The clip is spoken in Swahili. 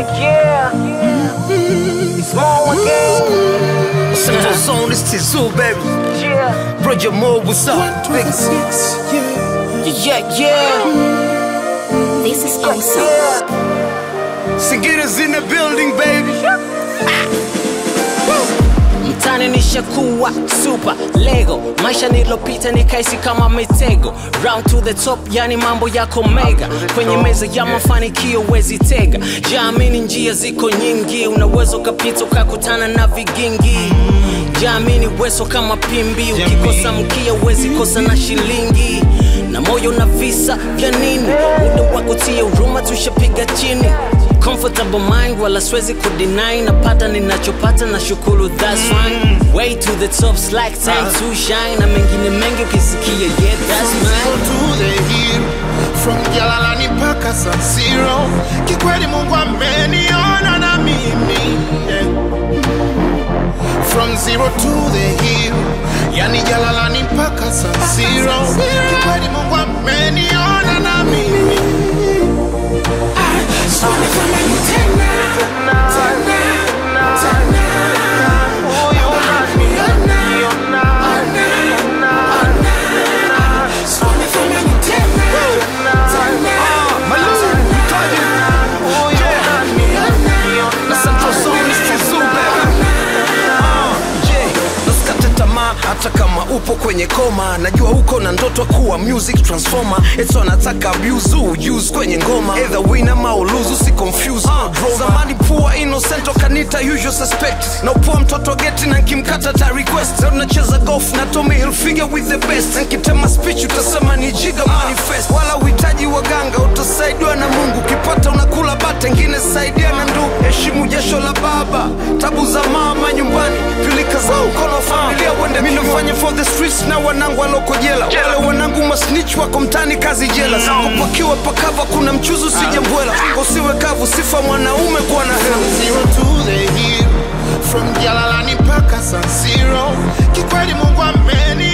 Small again. Central Zone, this Tizu, baby. Roger Moore, what's up? Yeah. This is awesome. Singitta's in the building, baby. Mtani nishakuwa super Lego, maisha nilopita nikaisi kama mitego. Round to the top, yani mambo yako mega. Kwenye meza ya mafanikio wezi tega. Jamini njia ziko nyingi, unaweza ukapita ukakutana na vigingi. Jamini weso kama pimbi, ukikosa mkia wezi kosa na shilingi. Na moyo na visa vya nini, muda wakutia uruma tushapiga chini. Comfortable mind wala swezi kudeny. Napata ninachopata na shukuru, that's fine. Way to the top, slack time to shine. Na mengine mengi ukisikia, yeah, that's mine. To the hill, from Jalalani mpaka San Siro. Kikweli Mungu ameniona na mimi, yeah. From zero to the hill, yani Jalalani mpaka San Siro. Kikweli Mungu ameniona na mimi. Hata kama upo kwenye koma, najua uko na ndoto kuwa music transformer. Eto nataka abuse, use kwenye ngoma. Either win ama lose, usi confuse, no drama. Zamani poor innocent kanita usual suspect. Na upoa mtoto geti na nkimkata ta request. Leo nacheza golf na Tommy Hilfiger with the best. Nkitema speech utasema ni jiga manifest. Wala uhitaji waganga, utasaidiwa na Mungu. Kipata unakula bata, ngine saidia na ndugu. Heshimu jasho la baba, tabu za mama nyumbani. Pilika za ukono familia wende. Mimi nafanya for the streets na wanangu waloko jela. Wale wanangu masnitch wako mtani kazi jela. Sikupakiwa pakava kuna mchuzu sijambwela. Usiwe kavu sifa mwanaume kuwa na hela. Zero to the hill, from Jalalani mpaka San Siro. Kikweli Mungu ameni